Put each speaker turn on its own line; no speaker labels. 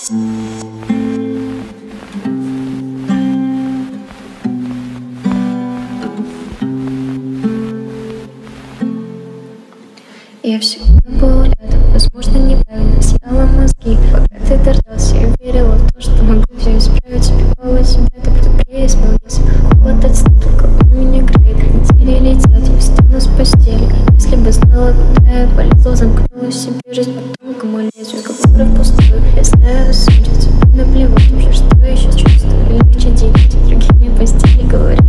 Я всегда была рядом, возможно, неправильно съела мозги. Пока ты дождался, я верила в то, что могу все исправить. Убивала себя, как будто преисполнился. Холод от столка, он меня греет. Недели летят, я встану с постели. Если бы знала, куда я полезла, замкнула в себе жизнь по тонкому лезвию. Говорю пустую, если судят, тебе наплевать уже, что я еще чувствую. Легче делить, другими постели говорят.